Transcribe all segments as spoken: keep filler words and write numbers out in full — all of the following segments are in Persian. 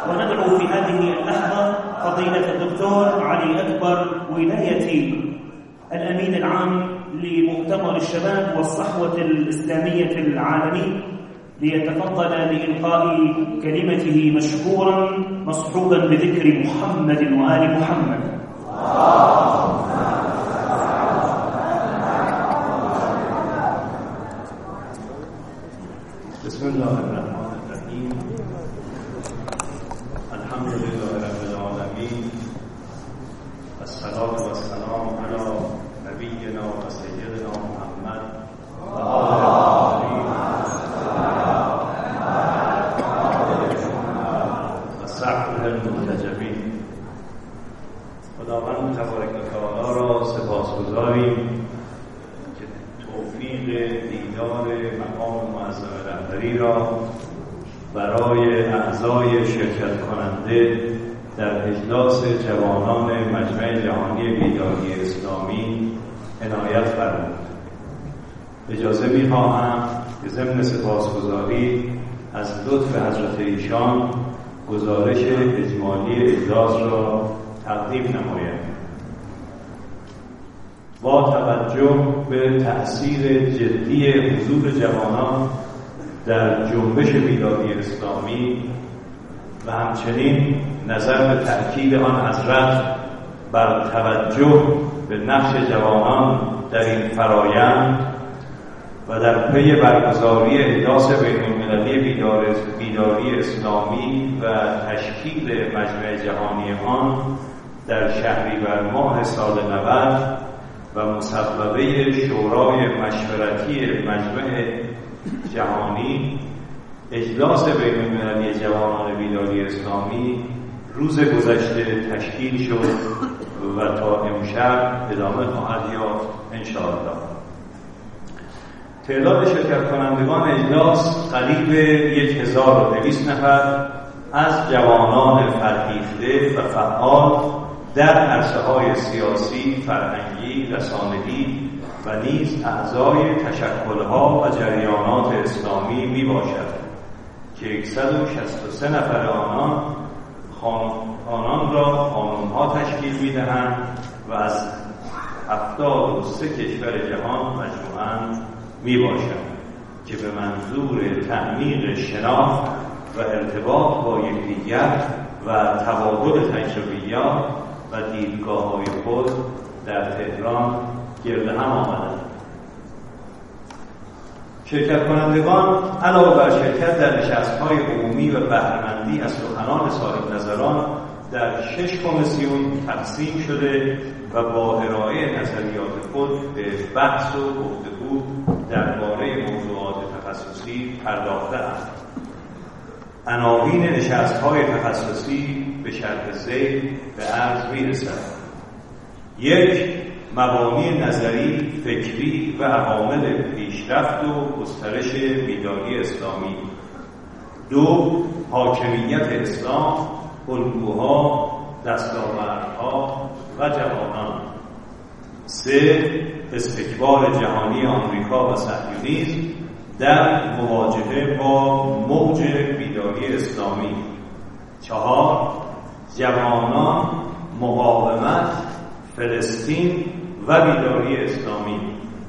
وندعو في هذه اللحظة فضيلة الدكتور علي أكبر ولاية الأمين العام لمؤتمر الشباب والصحوة الإسلامية العالمي ليتفضل لإلقاء كلمته مشكورا مصحوبا بذكر محمد وآل محمد. بسم الله الرحمن الرحيم. الحمد لله رب العالمين، والصلاة والسلام على نبينا وسيدنا محمد و آله و صحبه المنتجبین. خداوند تبارک و تعالی را سپاسگزاریم که توفیق دیدار مقام معظم رهبری را برای اعضای شرکت کننده در اجلاس جوانان مجمع جهانی بیداری اسلامی عنایت فرمود. اجازه می‌خواهم که ضمن سپاسگزاری از لطف حضرت ایشان گزارش اجمالی اجلاس را تقدیم نمایم. با توجه به تأثیر جدی حضور جوانان در جنبش بیداری اسلامی و همچنین نظر به تأکید آن حضرت بر توجه به نقش جوانان در این فرایند و در پی برگزاری احداث بین‌المللی بیداری اسلامی و تشکیل مجمع جهانی آن در شهریور ماه سال نود و مصوبه شورای مشورتی مجمع جهانی، اجلاس بین‌المللی جوانان بیداری اسلامی روز گذشته تشکیل شد و تا امشب ادامه خواهد یافت انشاءالله. تعداد شرکت کنندگان اجلاس قریب یک هزار و دویست نفر از جوانان فرهیخته و فعال در عرصه‌های سیاسی، فرهنگی، رسانه‌ای و نیز اعضای تشکل‌ها و جریانات اسلامی میباشد که صد و شصت و سه نفر آنان آنان را خانم‌ها تشکیل می‌دهند و از هفتاد و سه کشور جهان مجموعاً میباشد که به منظور تعمیق شناخت و ارتباط با یکدیگر و تبادل تجربیات و دیدگاه‌های خود در تهران گرد هم آمدند. شرکت کنندگان علاوه بر شرکت در نشست‌های عمومی و بهره‌مندی از سخنان صاحب نظران در شش کمیسیون تقسیم شده و با ارائه نظریات خود به بحث و گفتگو درباره موضوعات تخصصی پرداخته‌اند. عناوین نشست‌های تخصصی به شرح ذیل به عرض می‌رسد: یک، مبانی نظری، فکری و عوامل پیشرفت و گسترش بیداری اسلامی. دو، حاکمیت اسلام، الگوها، دستاوردها و جوانان. سه، استکبار جهانی آمریکا و صهیونیسم در مواجهه با موج بیداری اسلامی. چهار، جوانان، مقاومت، فلسطین و بیداری اسلامی.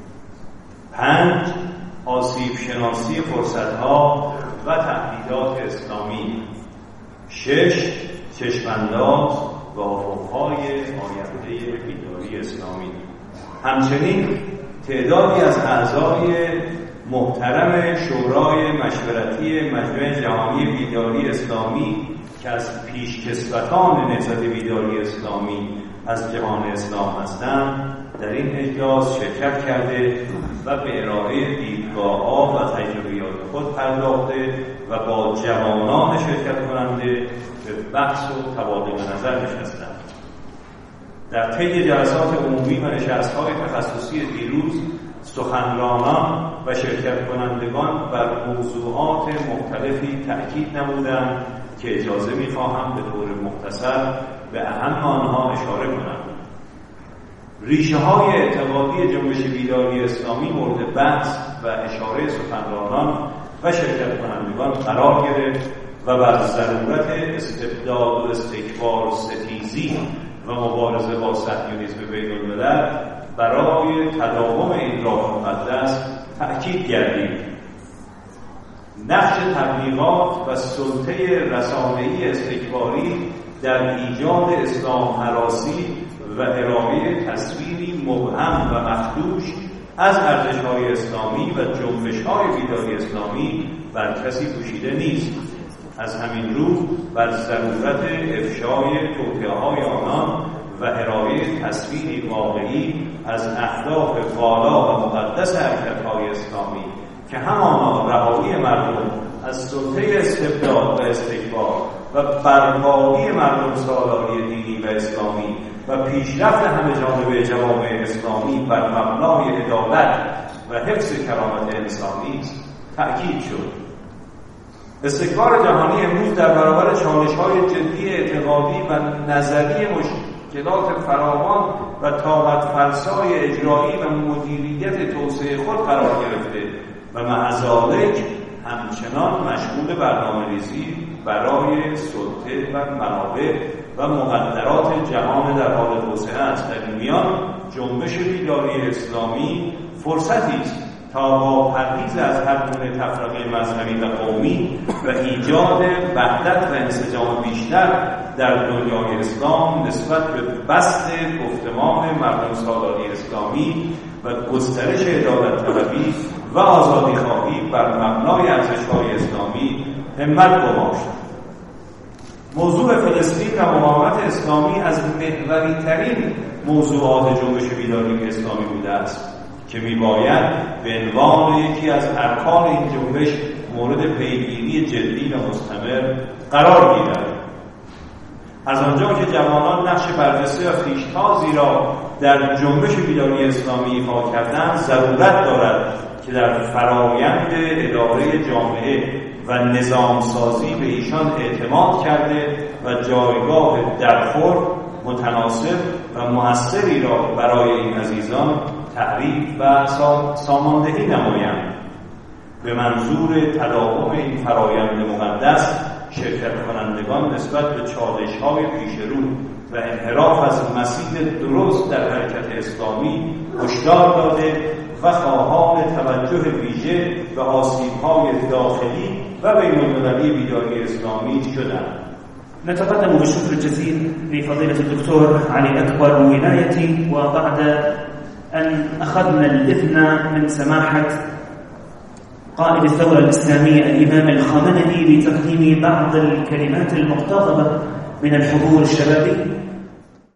پنج، آسیب شناسی فرصت‌ها و تهدیدات اسلامی. شش، چشم‌انداز و افق‌های آینده بیداری اسلامی. همچنین تعدادی از اعضای محترم شورای مشورتی مجمع جهانی بیداری اسلامی که از پیشکسوتان نهضت بیداری اسلامی از جهان اسلام هستند در این اجلاس شرکت کرده و به ارائه دیدگاه‌ها و تجربیات خود پرداخته و با جوانان شرکت کننده به بحث و تبادل نظر نشستند. در طی جلسات عمومی و نشست‌های تخصصی دیروز سخنرانان و شرکت کنندگان بر موضوعات مختلفی تأکید نمودند که اجازه می‌خواهم به طور مختصر به اهم آنها اشاره کنم. ریشه‌های اعتقادی جنبش بیداری اسلامی مورد بحث و اشاره سخنرانان و شرکت کنندگان قرار گرفت و بر ضرورت استبداد و استکبار ستیزی و مبارزه با صهیونیسم بین الملل برای تداوم این راه مقدس تأکید کردیم. نقش تبلیغات و سلطه رسانه‌ای استکباری در ایجاد اسلام هراسی و ارائه تصویری مبهم و مخدوش از ارزش‌های اسلامی و جنبش‌های بیداری اسلامی بر کسی پوشیده نیست. از همین رو بر ضرورت افشای توطئه‌های آنان و ارائه تصویری واقعی از اهداف والا و مقدس حرکت‌های اسلامی که همانا رهایی مردم از سلطه استبداد و استکبار و برپایی مردم سالاری دینی و اسلامی و پیشرفت همه جانبه جوامع اسلامی بر مبنای عدالت و حفظ کرامت انسانی است تأکید شد. استکبار جهانی امروز در برابر چالش‌های جدی اعتقادی و نظری مشکلات فراوان و طاقت فرسای اجرایی و مدیریت توسعه خود قرار گرفته و مع ذالک همچنان مشغول برنامه‌ریزی برای سلطه و منابع و مقدرات جهان در حال توسعه است. در این میان جنبش بیداری اسلامی فرصتی است تا با پرهیز از هر گونه تفرقه مذهبی و قومی و ایجاد وحدت و انسجام بیشتر در دنیای اسلام نسبت به بسط گفتمان مردم سالاری اسلامی و گسترش عدالت طلبی و آزادی خواهی بر مبنای ارزش‌های اسلامی همت گماشت. موضوع فلسطین و مقاومت اسلامی از محوری ترین موضوعات جنبش بیداری اسلامی بوده است که میباید به عنوان یکی از ارکان این جنبش مورد پیگیری جدی و مستمر قرار گیرد. از آنجا که جوانان نقش برجسته و پیشتازی را در جنبش بیداری اسلامی ایفا کردند، ضرورت دارد که در فرایند اداره جامعه و نظامسازی به ایشان اعتماد کرده و جایگاه درخور متناسب و مؤثری را برای این عزیزان تعریف و ساماندهی نمایند. به منظور تداوم این فرایند مقدس شرکت کنندگان نسبت به چالش‌های پیشرو و انحراف از مسیر درست در حرکت اسلامی هشدار داده و خواهان توجه ویژه به آسیب‌های داخلی و بین‌المللی بیداری اسلامی شدند. نتقدم بالشكر الجزيل لفضيلة الدكتور علي أكبر ولايتي، وبعد أن أخذنا الإذن من سماحة قائد الثورة الإسلامية الإمام الخامنئي لتقديم بعض الكلمات المقتضبة من الحضور الشبابي،